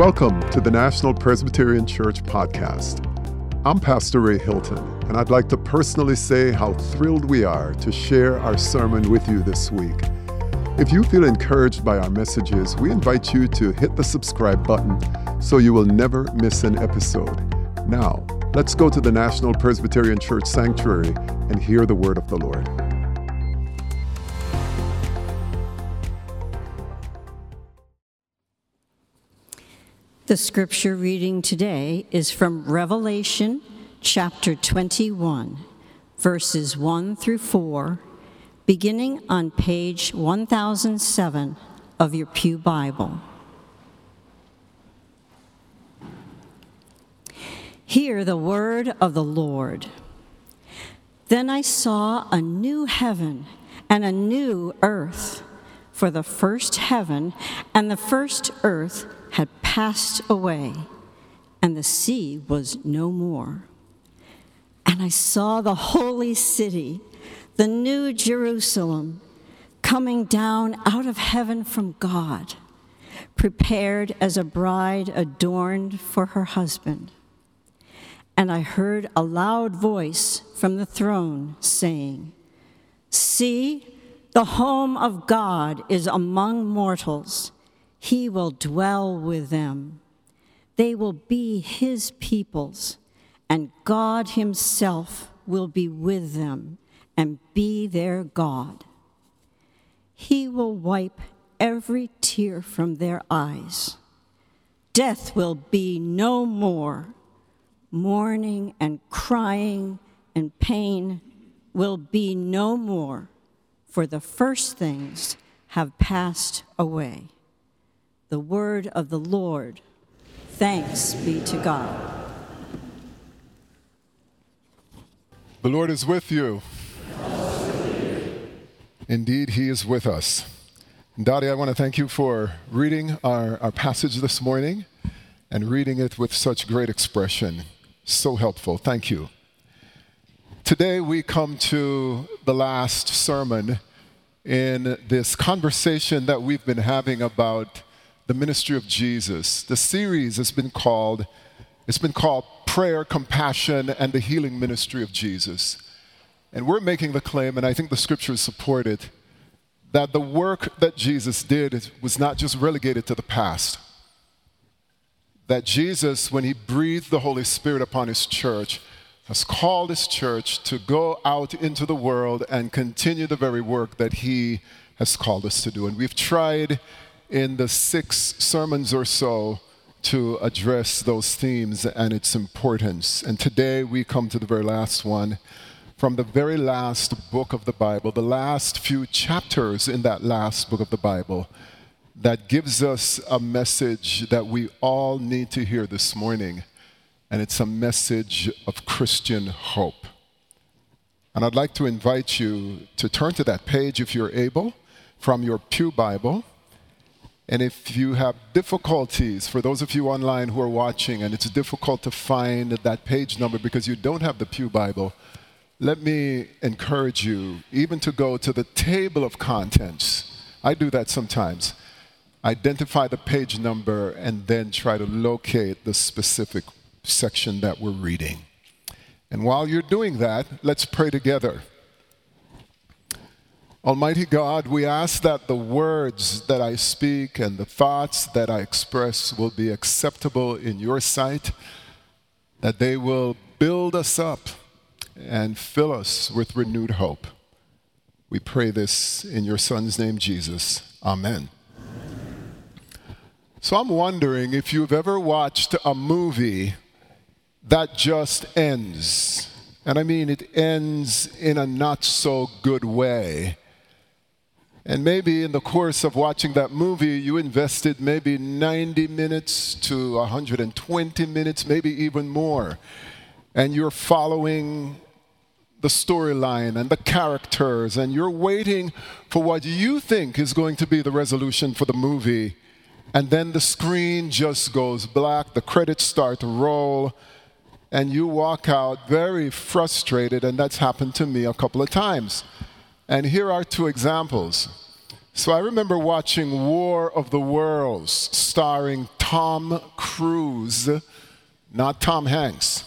Welcome to the National Presbyterian Church podcast. I'm Pastor Ray Hilton, and I'd like to personally say how thrilled we are to share our sermon with you this week. If you feel encouraged by our messages, we invite you to hit the subscribe button so you will never miss an episode. Now, let's go to the National Presbyterian Church Sanctuary and hear the word of the Lord. The scripture reading today is from Revelation chapter 21, verses 1 through 4, beginning on page 1007 of your Pew Bible. Hear the word of the Lord. Then I saw a new heaven and a new earth, for the first heaven and the first earth had passed away, and the sea was no more. And I saw the holy city, the new Jerusalem, coming down out of heaven from God, prepared as a bride adorned for her husband. And I heard a loud voice from the throne saying, "See, the home of God is among mortals. He will dwell with them. They will be his peoples, and God himself will be with them and be their God. He will wipe every tear from their eyes. Death will be no more. Mourning and crying and pain will be no more, for the first things have passed away." The word of the Lord. Thanks be to God. The Lord is with you. Indeed, he is with us. Dottie, I want to thank you for reading our passage this morning and reading it with such great expression. So helpful. Thank you. Today we come to the last sermon in this conversation that we've been having about the ministry of Jesus. The series has been called Prayer, Compassion, and the Healing Ministry of Jesus. And we're making the claim, and I think the scriptures support it, that the work that Jesus did was not just relegated to the past. That Jesus, when he breathed the Holy Spirit upon his church, has called his church to go out into the world and continue the very work that he has called us to do. And we've tried in the 6 sermons or so to address those themes and its importance. And today we come to the very last one from the very last book of the Bible, the last few chapters in that last book of the Bible that gives us a message that we all need to hear this morning. And it's a message of Christian hope. And I'd like to invite you to turn to that page, if you're able, from your Pew Bible. And if you have difficulties, for those of you online who are watching, and it's difficult to find that page number because you don't have the Pew Bible, let me encourage you even to go to the table of contents. I do that sometimes. Identify the page number and then try to locate the specific section that we're reading. And while you're doing that, let's pray together. Almighty God, we ask that the words that I speak and the thoughts that I express will be acceptable in your sight, that they will build us up and fill us with renewed hope. We pray this in your Son's name, Jesus. Amen. So I'm wondering if you've ever watched a movie that just ends. And I mean, it ends in a not so good way. And maybe in the course of watching that movie, you invested maybe 90 minutes to 120 minutes, maybe even more. And you're following the storyline and the characters, and you're waiting for what you think is going to be the resolution for the movie. And then the screen just goes black, the credits start to roll, and you walk out very frustrated, and that's happened to me a couple of times. And here are 2 examples. So I remember watching War of the Worlds starring Tom Cruise, not Tom Hanks.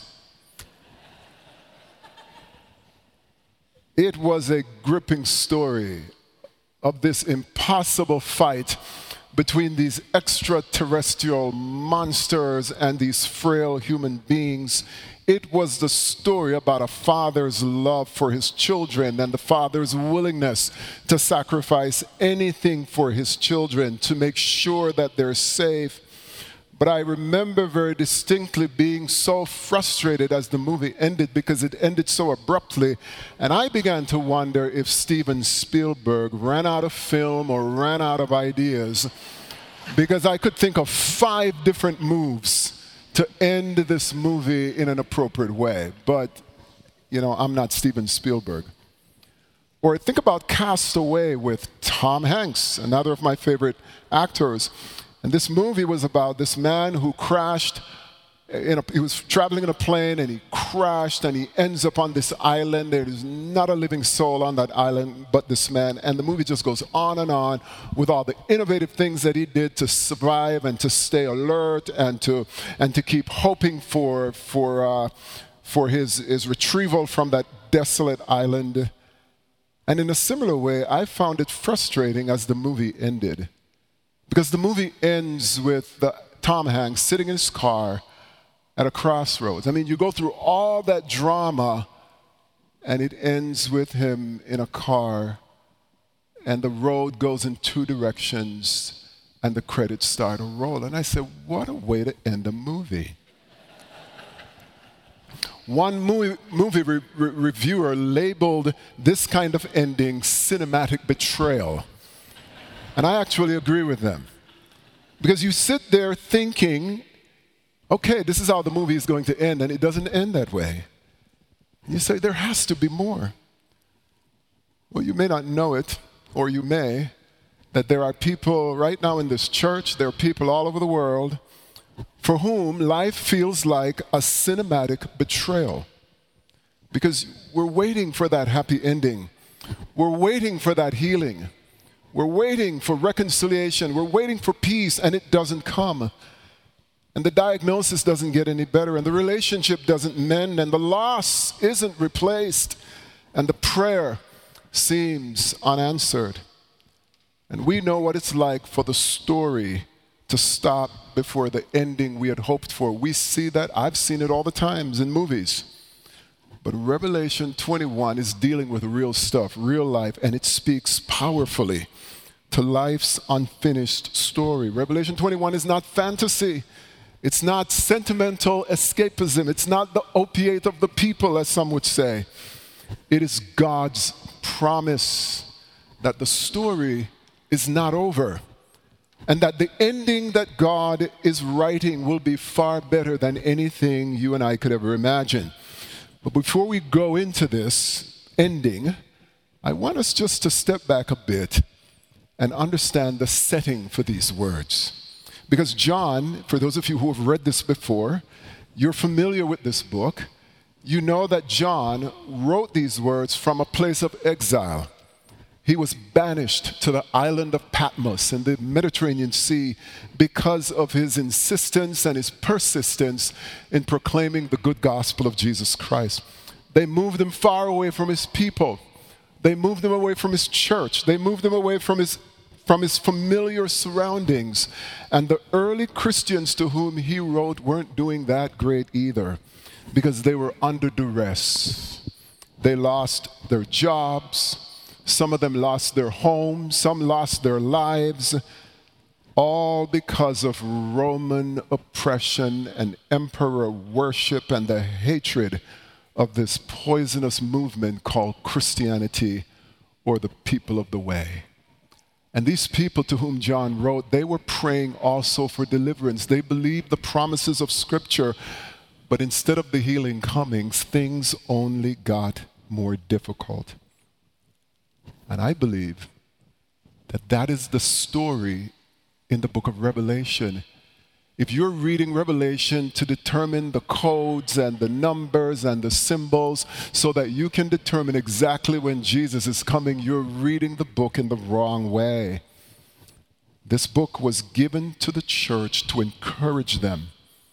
It was a gripping story of this impossible fight between these extraterrestrial monsters and these frail human beings. It was the story about a father's love for his children and the father's willingness to sacrifice anything for his children to make sure that they're safe. But I remember very distinctly being so frustrated as the movie ended because it ended so abruptly. And I began to wonder if Steven Spielberg ran out of film or ran out of ideas, because I could think of 5 different moves to end this movie in an appropriate way. But, you know, I'm not Steven Spielberg. Or think about Cast Away with Tom Hanks, another of my favorite actors. And this movie was about this man who crashed. He was traveling in a plane and he crashed and he ends up on this island. There is not a living soul on that island but this man. And the movie just goes on and on with all the innovative things that he did to survive and to stay alert and to keep hoping for his retrieval from that desolate island. And in a similar way, I found it frustrating as the movie ended. Because the movie ends with Tom Hanks sitting in his car at a crossroads. I mean, you go through all that drama, and it ends with him in a car, and the road goes in 2 directions, and the credits start to roll. And I said, what a way to end a movie. One movie reviewer labeled this kind of ending cinematic betrayal. And I actually agree with them. Because you sit there thinking, okay, this is how the movie is going to end, and it doesn't end that way. You say, there has to be more. Well, you may not know it, or you may, that there are people right now in this church, there are people all over the world, for whom life feels like a cinematic betrayal. Because we're waiting for that happy ending. We're waiting for that healing. We're waiting for reconciliation. We're waiting for peace, and it doesn't come. And the diagnosis doesn't get any better, and the relationship doesn't mend, and the loss isn't replaced, and the prayer seems unanswered. And we know what it's like for the story to stop before the ending we had hoped for. We see that. I've seen it all the times in movies. But Revelation 21 is dealing with real stuff, real life, and it speaks powerfully to life's unfinished story. Revelation 21 is not fantasy. It's not sentimental escapism. It's not the opiate of the people, as some would say. It is God's promise that the story is not over, and that the ending that God is writing will be far better than anything you and I could ever imagine. But before we go into this ending, I want us just to step back a bit and understand the setting for these words. Because John, for those of you who have read this before, you're familiar with this book. You know that John wrote these words from a place of exile. He was banished to the island of Patmos in the Mediterranean Sea because of his insistence and his persistence in proclaiming the good gospel of Jesus Christ. They moved him far away from his people. They moved him away from his church. They moved him away from his familiar surroundings. And the early Christians to whom he wrote weren't doing that great either, because they were under duress. They lost their jobs. Some of them lost their homes, some lost their lives, all because of Roman oppression and emperor worship and the hatred of this poisonous movement called Christianity, or the people of the way. And these people to whom John wrote, they were praying also for deliverance. They believed the promises of Scripture, but instead of the healing coming, things only got more difficult. And I believe that that is the story in the book of Revelation. If you're reading Revelation to determine the codes and the numbers and the symbols so that you can determine exactly when Jesus is coming, you're reading the book in the wrong way. This book was given to the church to encourage them.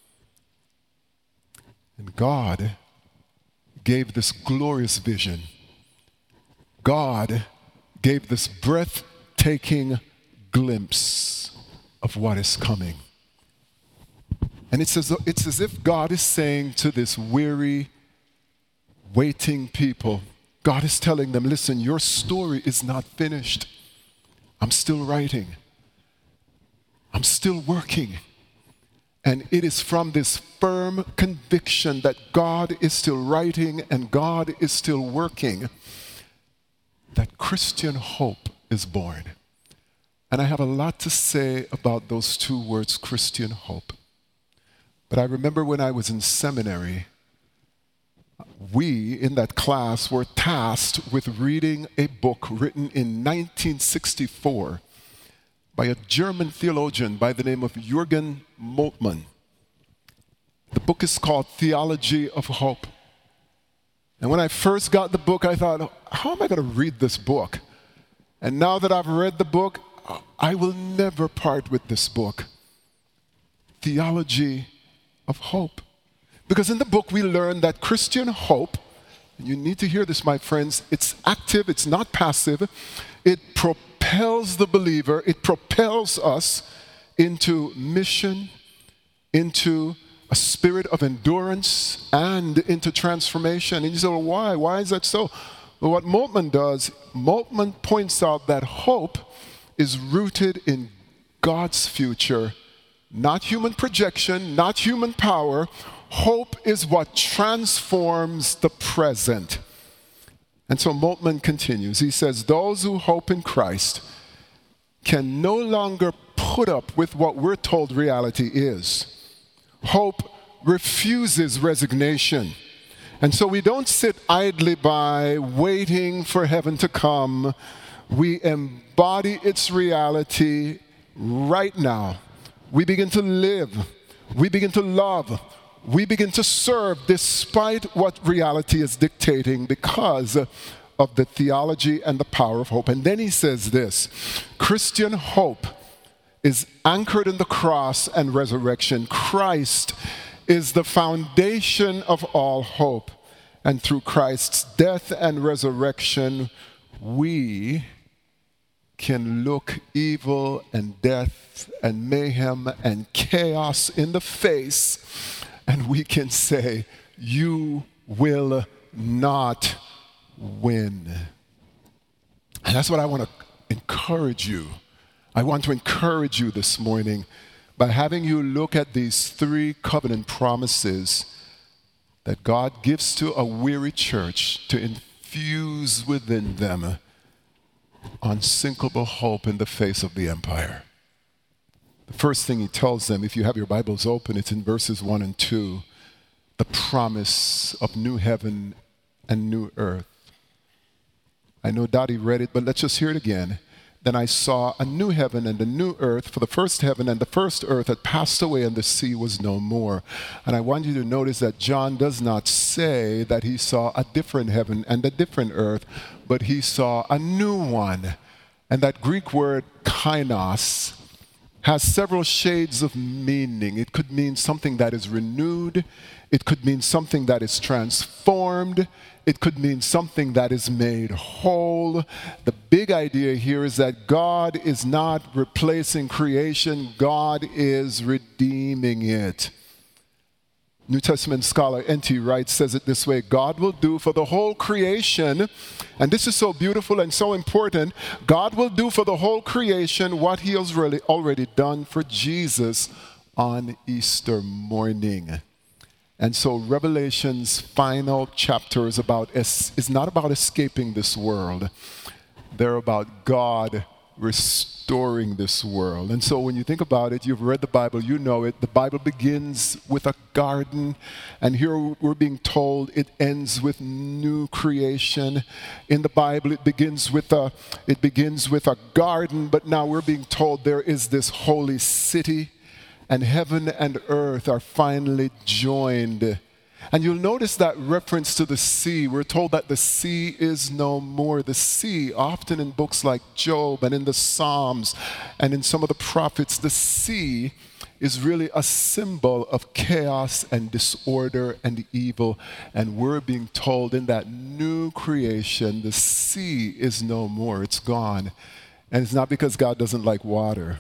And God gave this glorious vision. God gave this breathtaking glimpse of what is coming. And it's as if God is saying to this weary, waiting people, God is telling them, listen, your story is not finished. I'm still writing. I'm still working. And it is from this firm conviction that God is still writing and God is still working that Christian hope is born. And I have a lot to say about those two words, Christian hope. But I remember when I was in seminary, we in that class were tasked with reading a book written in 1964 by a German theologian by the name of Jürgen Moltmann. The book is called Theology of Hope. And when I first got the book, I thought, how am I going to read this book? And now that I've read the book, I will never part with this book. Theology of Hope. Because in the book we learn that Christian hope, and you need to hear this, my friends, it's active, it's not passive. It propels the believer, it propels us into mission, into a spirit of endurance, and into transformation. And you say, well, why? Why is that so? Well, what Moltmann does, Moltmann points out that hope is rooted in God's future, not human projection, not human power. Hope is what transforms the present. And so Moltmann continues. He says, those who hope in Christ can no longer put up with what we're told reality is. Hope refuses resignation. And so we don't sit idly by waiting for heaven to come. We embody its reality right now. We begin to live. We begin to love. We begin to serve despite what reality is dictating because of the theology and the power of hope. And then he says this, Christian hope is anchored in the cross and resurrection. Christ is the foundation of all hope. And through Christ's death and resurrection, we can look evil and death and mayhem and chaos in the face, and we can say, you will not win. And that's what I want to encourage you. I want to encourage you this morning by having you look at these three covenant promises that God gives to a weary church to infuse within them unsinkable hope in the face of the empire. The first thing he tells them, if you have your Bibles open, it's in verses 1 and 2, the promise of new heaven and new earth. I know Dottie read it, but let's just hear it again. Then I saw a new heaven and a new earth, for the first heaven and the first earth had passed away and the sea was no more. And I want you to notice that John does not say that he saw a different heaven and a different earth, but he saw a new one. And that Greek word kainos has several shades of meaning. It could mean something that is renewed. It could mean something that is transformed. It could mean something that is made whole. The big idea here is that God is not replacing creation. God is redeeming it. New Testament scholar N.T. Wright says it this way, God will do for the whole creation, and this is so beautiful and so important, God will do for the whole creation what he has really already done for Jesus on Easter morning. And so Revelation's final chapter is not about escaping this world. They're about God restoring this world. And so when you think about it, you've read the Bible, you know it. The Bible begins with a garden, and here we're being told it ends with new creation. In the Bible, it begins with a garden, but now we're being told there is this holy city, and heaven and earth are finally joined. And you'll notice that reference to the sea. We're told that the sea is no more. The sea, often in books like Job and in the Psalms and in some of the prophets, the sea is really a symbol of chaos and disorder and evil. And we're being told in that new creation, the sea is no more. It's gone. And it's not because God doesn't like water.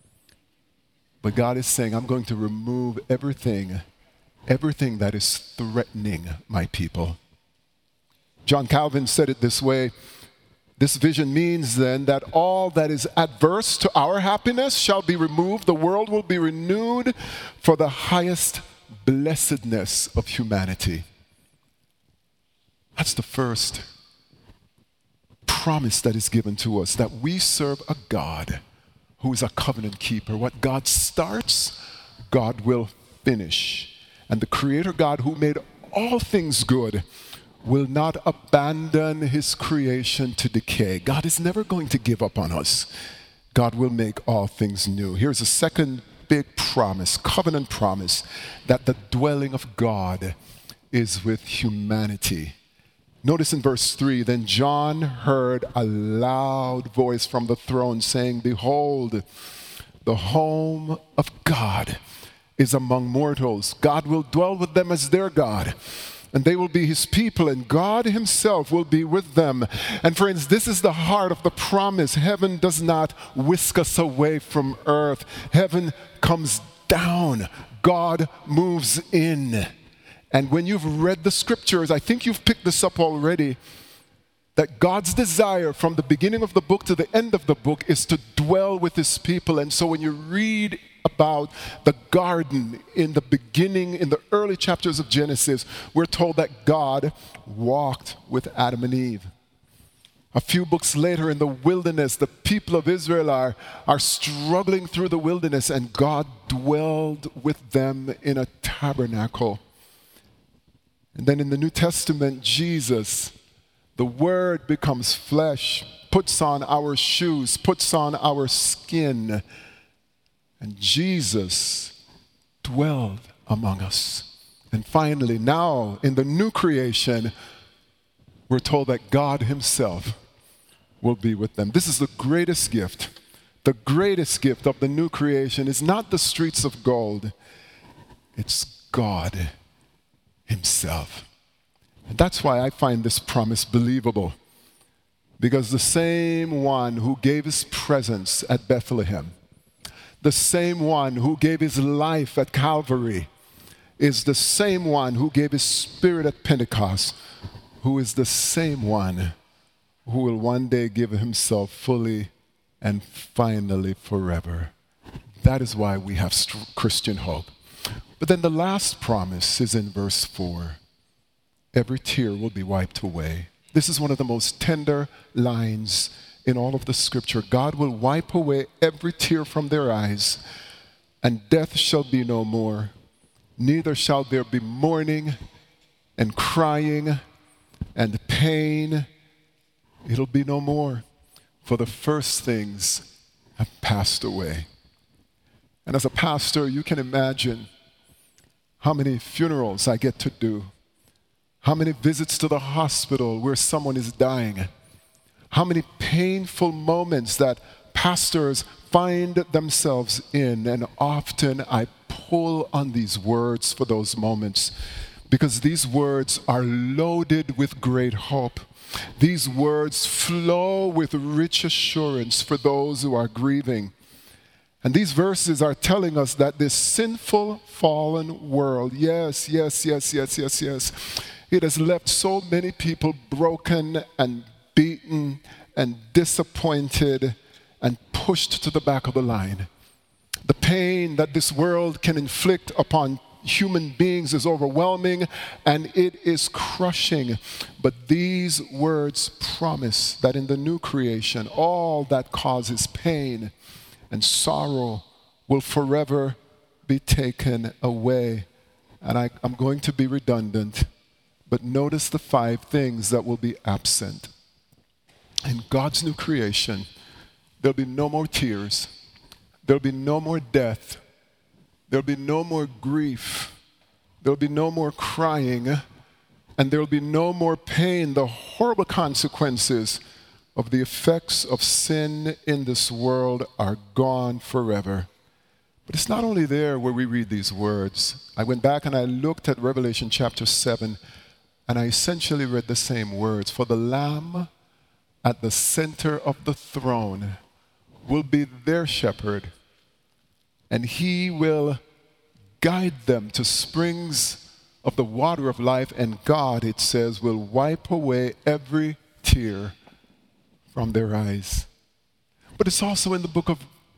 But God is saying, I'm going to remove everything that is threatening my people. John Calvin said it this way: this vision means then that all that is adverse to our happiness shall be removed. The world will be renewed for the highest blessedness of humanity. That's the first promise that is given to us, that we serve a God who is a covenant keeper. What God starts, God will finish. And the Creator God who made all things good will not abandon his creation to decay. God is never going to give up on us. God will make all things new. Here's a second big promise, covenant promise, that the dwelling of God is with humanity. Notice in verse 3, then John heard a loud voice from the throne saying, behold, the home of God is among mortals. God will dwell with them as their God, and they will be his people, and God himself will be with them. And friends, this is the heart of the promise. Heaven does not whisk us away from earth. Heaven comes down. God moves in. And when you've read the scriptures, I think you've picked this up already, that God's desire from the beginning of the book to the end of the book is to dwell with his people. And so when you read about the garden in the beginning, in the early chapters of Genesis, we're told that God walked with Adam and Eve. A few books later in the wilderness, the people of Israel are struggling through the wilderness, and God dwelled with them in a tabernacle. And then in the New Testament, Jesus, the Word becomes flesh, puts on our shoes, puts on our skin. And Jesus dwelled among us. And finally, now in the new creation, we're told that God himself will be with them. This is the greatest gift. The greatest gift of the new creation is not the streets of gold. It's God himself. And that's why I find this promise believable. Because the same one who gave his presence at Bethlehem, the same one who gave his life at Calvary, is the same one who gave his Spirit at Pentecost, who is the same one who will one day give himself fully and finally forever. That is why we have Christian hope. But then the last promise is in verse 4. Every tear will be wiped away. This is one of the most tender lines in all of the scripture. God will wipe away every tear from their eyes, and death shall be no more. Neither shall there be mourning and crying and pain. It'll be no more, for the first things have passed away. And as a pastor, you can imagine how many funerals I get to do, how many visits to the hospital where someone is dying, how many painful moments that pastors find themselves in. And often I pull on these words for those moments, because these words are loaded with great hope. These words flow with rich assurance for those who are grieving. And these verses are telling us that this sinful, fallen world, yes, it has left so many people broken and beaten and disappointed and pushed to the back of the line. The pain that this world can inflict upon human beings is overwhelming, and it is crushing. But these words promise that in the new creation, all that causes pain and sorrow will forever be taken away. And I'm going to be redundant, but notice the 5 things that will be absent. In God's new creation, there'll be no more tears. There'll be no more death. There'll be no more grief. There'll be no more crying, and there'll be no more pain. The horrible consequences of the effects of sin in this world are gone forever. But it's not only there where we read these words. I went back and I looked at Revelation chapter 7, and I essentially read the same words. For the Lamb at the center of the throne will be their shepherd, and he will guide them to springs of the water of life, and God, it says, will wipe away every tear from their eyes. But it's also in the book of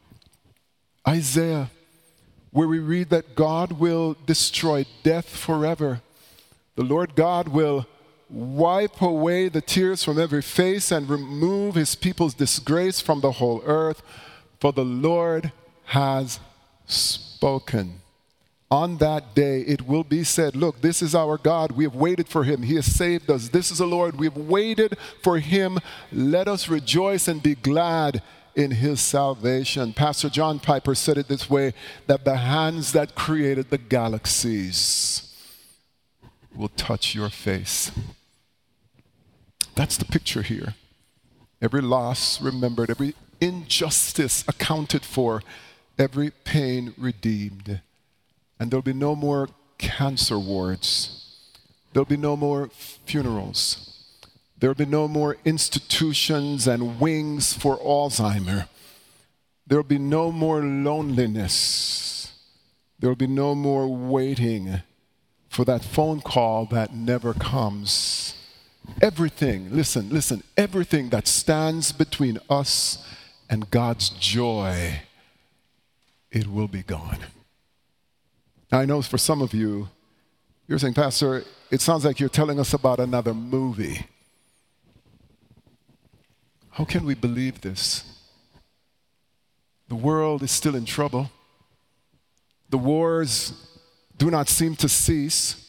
Isaiah, where we read that God will destroy death forever. The Lord God will wipe away the tears from every face and remove his people's disgrace from the whole earth, for the Lord has spoken. On that day it will be said, look, this is our God. We have waited for him. He has saved us. This is the Lord. We have waited for him. Let us rejoice and be glad in his salvation. Pastor John Piper said it this way, that the hands that created the galaxies will touch your face. That's the picture here. Every loss remembered, every injustice accounted for, every pain redeemed. And there'll be no more cancer wards. There'll be no more funerals. There'll be no more institutions and wings for Alzheimer. There'll be no more loneliness. There'll be no more waiting for that phone call that never comes. Everything, listen, everything that stands between us and God's joy, it will be gone. Now, I know for some of you, you're saying, Pastor, it sounds like you're telling us about another movie. How can we believe this? The world is still in trouble. The wars do not seem to cease.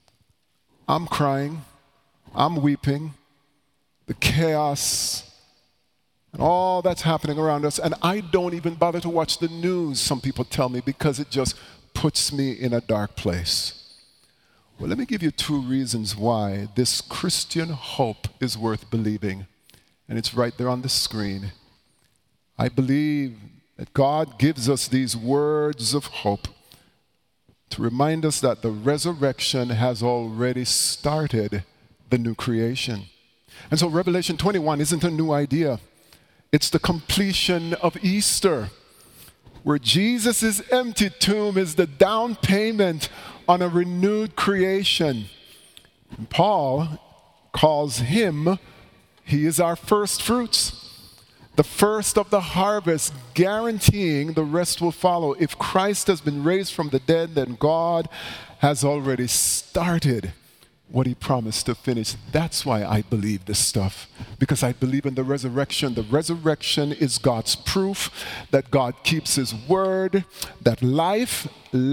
I'm crying. I'm weeping. The chaos and all that's happening around us. And I don't even bother to watch the news, some people tell me, because it just puts me in a dark place. Well, let me give you two reasons why this Christian hope is worth believing. And it's right there on the screen. I believe that God gives us these words of hope to remind us that the resurrection has already started the new creation. And so Revelation 21 isn't a new idea. It's the completion of Easter, where Jesus' empty tomb is the down payment on a renewed creation. And Paul calls him, he is our first fruits, the first of the harvest, guaranteeing the rest will follow. If Christ has been raised from the dead, then God has already started what he promised to finish. That's why I believe this stuff, because I believe in the resurrection. The resurrection is God's proof that God keeps his word, that life,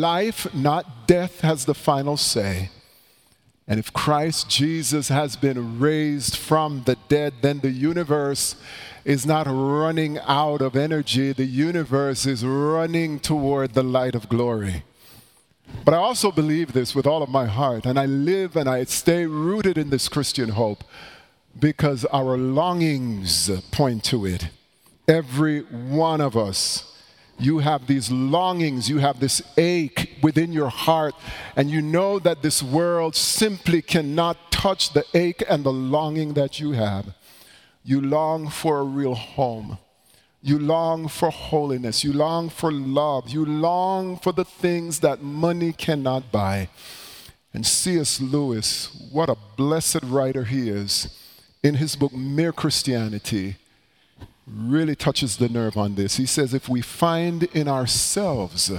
not death, has the final say. And if Christ Jesus has been raised from the dead, then the universe is not running out of energy. The universe is running toward the light of glory. But I also believe this with all of my heart, and I live and I stay rooted in this Christian hope because our longings point to it. Every one of us, you have these longings, you have this ache within your heart, and you know that this world simply cannot touch the ache and the longing that you have. You long for a real home. You long for holiness. You long for love. You long for the things that money cannot buy. And C.S. Lewis, what a blessed writer he is, in his book, Mere Christianity, really touches the nerve on this. He says, if we find in ourselves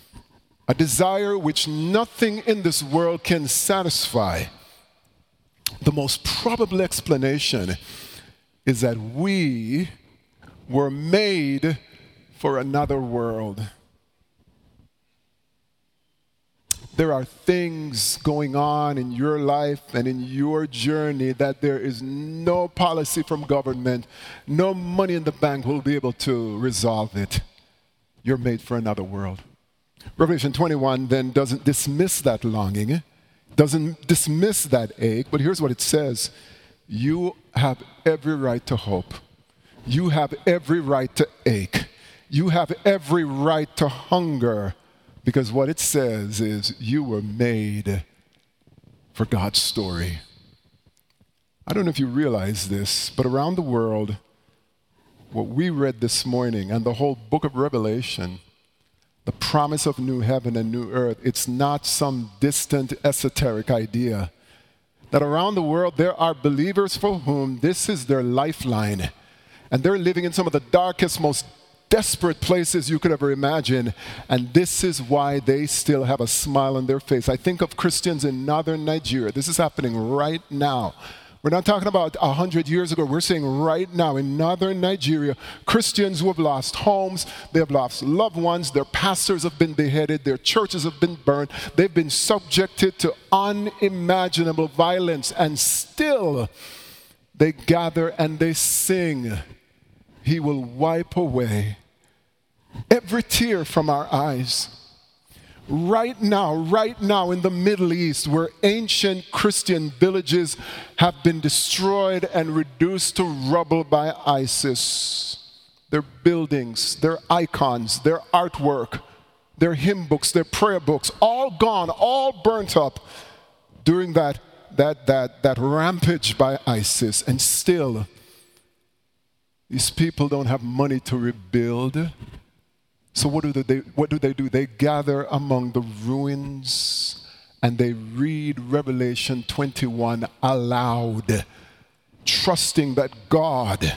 a desire which nothing in this world can satisfy, the most probable explanation is that we were made for another world. There are things going on in your life and in your journey that there is no policy from government, no money in the bank will be able to resolve it. You're made for another world. Revelation 21 then doesn't dismiss that longing, doesn't dismiss that ache, but here's what it says. You have every right to hope. You have every right to ache. You have every right to hunger, because what it says is you were made for God's story. I don't know if you realize this, but around the world, what we read this morning and the whole book of Revelation, the promise of new heaven and new earth, it's not some distant esoteric idea. That around the world there are believers for whom this is their lifeline. And they're living in some of the darkest, most desperate places you could ever imagine. And this is why they still have a smile on their face. I think of Christians in northern Nigeria. This is happening right now. We're not talking about 100 years ago. We're saying right now in northern Nigeria, Christians who have lost homes, they have lost loved ones, their pastors have been beheaded, their churches have been burned, they've been subjected to unimaginable violence, and still they gather and they sing, He will wipe away every tear from our eyes. Right now in the Middle East, where ancient Christian villages have been destroyed and reduced to rubble by ISIS, their buildings, their icons, their artwork, their hymn books, their prayer books, all gone, all burnt up during that rampage by ISIS. And still, these people don't have money to rebuild. So what do they do? They gather among the ruins and they read Revelation 21 aloud, trusting that God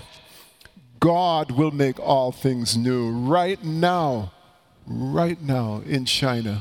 will make all things new. Right now in China,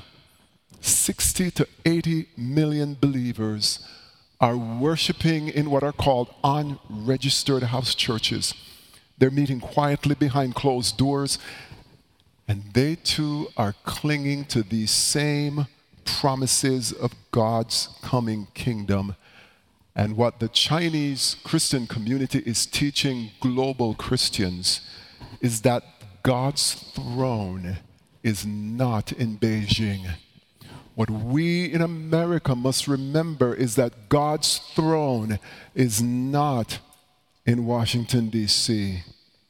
60 to 80 million believers are worshiping in what are called unregistered house churches. They're meeting quietly behind closed doors. And they too are clinging to these same promises of God's coming kingdom. And what the Chinese Christian community is teaching global Christians is that God's throne is not in Beijing. What we in America must remember is that God's throne is not in Washington, D.C.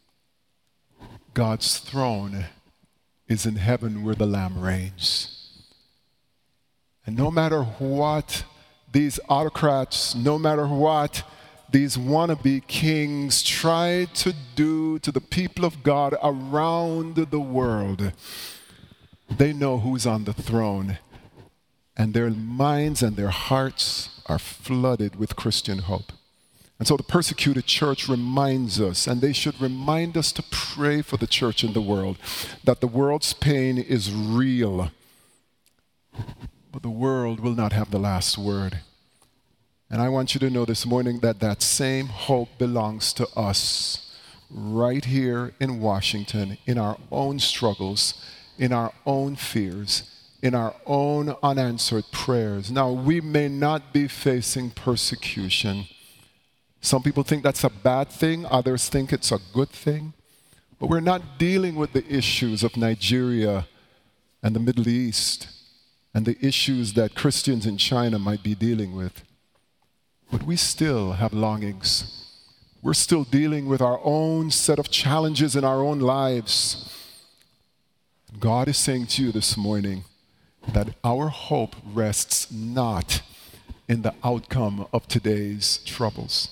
God's throne is in heaven where the Lamb reigns. And no matter what these autocrats, no matter what these wannabe kings try to do to the people of God around the world, they know who's on the throne. And their minds and their hearts are flooded with Christian hope. And so the persecuted church reminds us, and they should remind us to pray for the church in the world, that the world's pain is real. But the world will not have the last word. And I want you to know this morning that that same hope belongs to us right here in Washington, in our own struggles, in our own fears, in our own unanswered prayers. Now, we may not be facing persecution. Some people think that's a bad thing, others think it's a good thing. But we're not dealing with the issues of Nigeria and the Middle East and the issues that Christians in China might be dealing with. But we still have longings. We're still dealing with our own set of challenges in our own lives. God is saying to you this morning that our hope rests not in the outcome of today's troubles.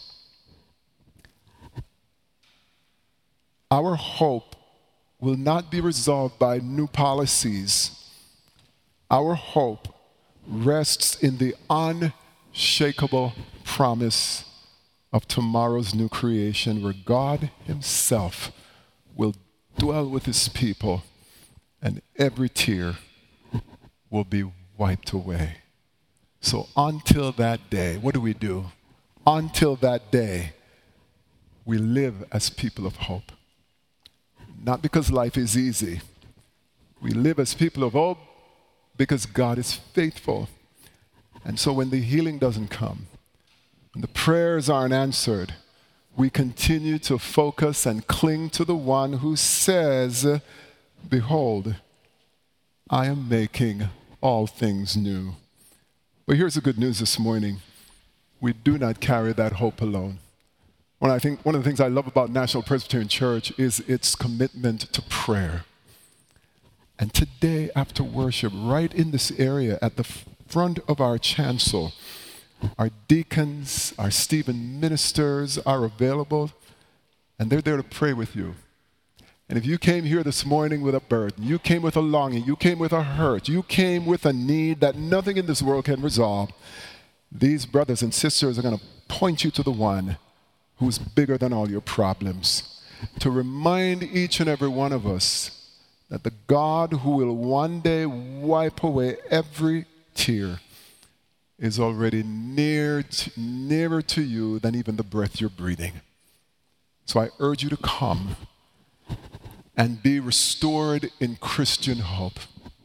Our hope will not be resolved by new policies. Our hope rests in the unshakable promise of tomorrow's new creation, where God Himself will dwell with His people and every tear will be wiped away. So until that day, what do? Until that day, we live as people of hope. Not because life is easy. We live as people of hope because God is faithful. And so when the healing doesn't come, when the prayers aren't answered, we continue to focus and cling to the one who says, behold, I am making all things new. But here's the good news this morning. We do not carry that hope alone. One of the things I love about National Presbyterian Church is its commitment to prayer. And today, after worship, right in this area at the front of our chancel, our deacons, our Stephen ministers are available, and they're there to pray with you. And if you came here this morning with a burden, you came with a longing, you came with a hurt, you came with a need that nothing in this world can resolve, these brothers and sisters are going to point you to the one who's bigger than all your problems, to remind each and every one of us that the God who will one day wipe away every tear is already nearer to you than even the breath you're breathing. So I urge you to come and be restored in Christian hope.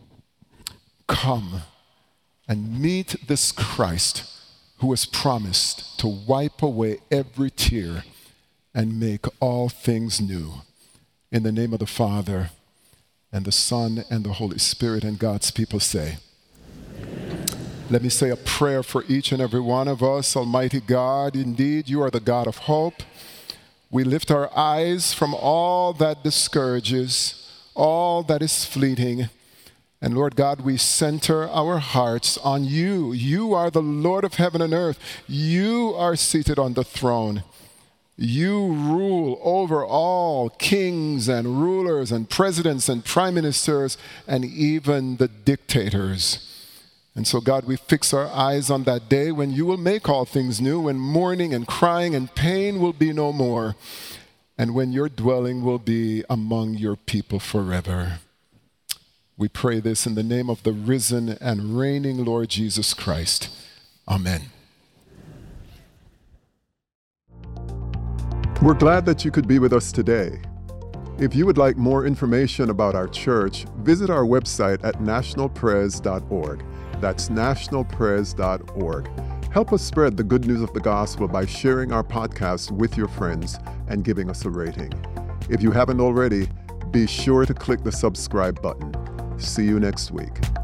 Come and meet this Christ who has promised to wipe away every tear and make all things new. In the name of the Father, and the Son, and the Holy Spirit, and God's people say, Amen. Let me say a prayer for each and every one of us. Almighty God, indeed, you are the God of hope. We lift our eyes from all that discourages, all that is fleeting. And Lord God, we center our hearts on you. You are the Lord of heaven and earth. You are seated on the throne. You rule over all kings and rulers and presidents and prime ministers and even the dictators. And so, God, we fix our eyes on that day when you will make all things new, when mourning and crying and pain will be no more, and when your dwelling will be among your people forever. We pray this in the name of the risen and reigning Lord Jesus Christ. Amen. We're glad that you could be with us today. If you would like more information about our church, visit our website at nationalpres.org. That's nationalpres.org. Help us spread the good news of the gospel by sharing our podcast with your friends and giving us a rating. If you haven't already, be sure to click the subscribe button. See you next week.